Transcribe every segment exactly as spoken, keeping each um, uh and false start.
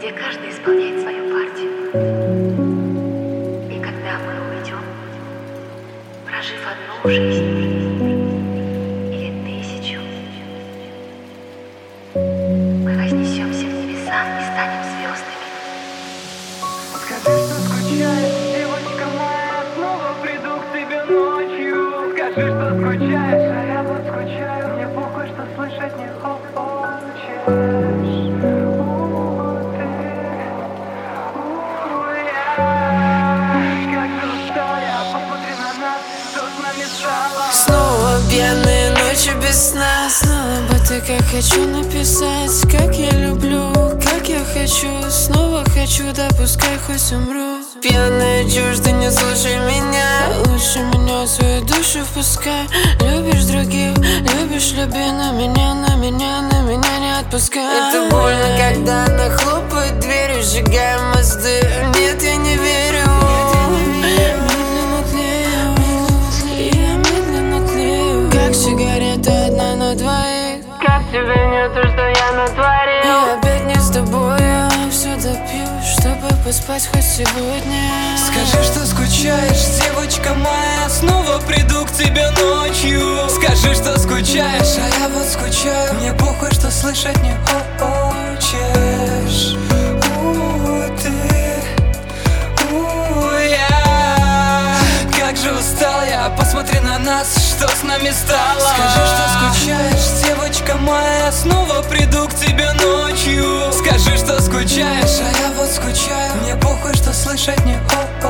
где каждый исполняет свою партию. И когда мы уйдем, прожив одну жизнь или тысячу, мы вознесемся в небеса и станем звездами. Скажи, что скучаешь, девочка моя, снова приду к тебе ночью. Скажи, что скучаешь, а я вот скучаю, мне похуй, что слышать не хочешь. Снова пьяные ночи без сна. Снова бы ты, как хочу написать, как я люблю, как я хочу. Снова хочу, да пускай хоть умру. Пьяная чушь, ты не слушай меня. Лучше меня в свою душу впускай. Любишь других, любишь, люби, на меня, на меня, на меня не отпускай. Это больно, когда она хлопает дверью, сжигая мосты. Нет, я не верю. Сигарета одна на двоих. Как тебе не то, что я натворил? И опять не с тобой, я все допью, чтобы поспать хоть сегодня. Скажи, что скучаешь, девочка моя, снова приду к тебе ночью. Скажи, что скучаешь, а я вот скучаю, мне похуй, что слышать не хочешь. У, ты, у, я. Как же устал я, посмотри на нас, что с нами стало. Скажи, что скучаешь, девочка моя, снова приду к тебе ночью. Скажи, что скучаешь, а я вот скучаю, мне похуй, что слышать не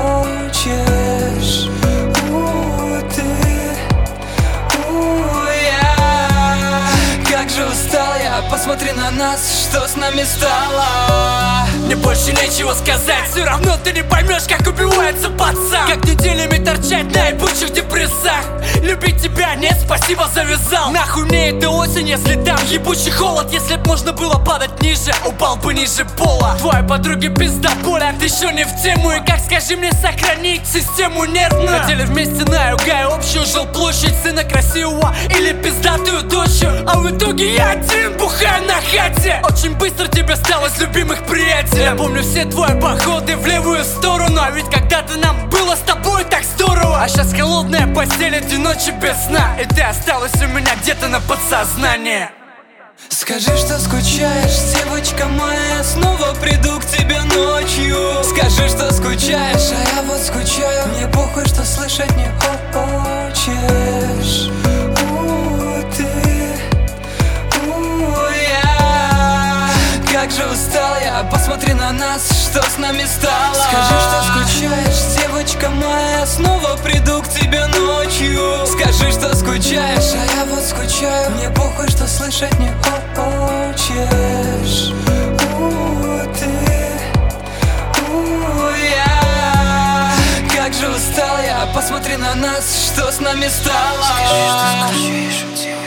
хочешь. У, ты, у, я. Как же устал я, посмотри на нас, что с нами стало. Мне больше нечего сказать, все равно ты не поймешь, как убивается пацан. Как неделями торчать на ебучих депрессах. Любить тебя нет, спасибо, завязал. Нахуй мне эта осень, если там ебучий холод. Если б можно было падать ниже, упал бы ниже пола. Твоей подруге пизда боля, ты еще не в тему. И как, скажи мне, сохранить систему нервную? Хотели вместе на юга общую жилплощадь, сына красивого или пиздатую дочь. А в итоге я один бухаю на хате. Очень быстро тебе сталось любимых приятелей. Я помню все твои походы в левую сторону. А ведь когда-то нам было с тобой так здорово. А сейчас холодная постель, эти ночи без сна. И ты осталась у меня где-то на подсознании. Скажи, что скучаешь, девочка моя, снова приду к тебе ночью. Скажи, что скучаешь, а я вот скучаю, мне похуй, что слышать не хочешь. У, ты, у, я. Как же устал я, посмотри на нас, что с нами стало. Скажи, что скучаешь, девочка моя, снова приду к тебе ночью. Скажи, что скучаешь, а я вот скучаю, мне похуй, что слышать не хочешь. У, ты, у, я. Как же устал я, посмотри на нас, что с нами стало. Скажи, что скучаешь,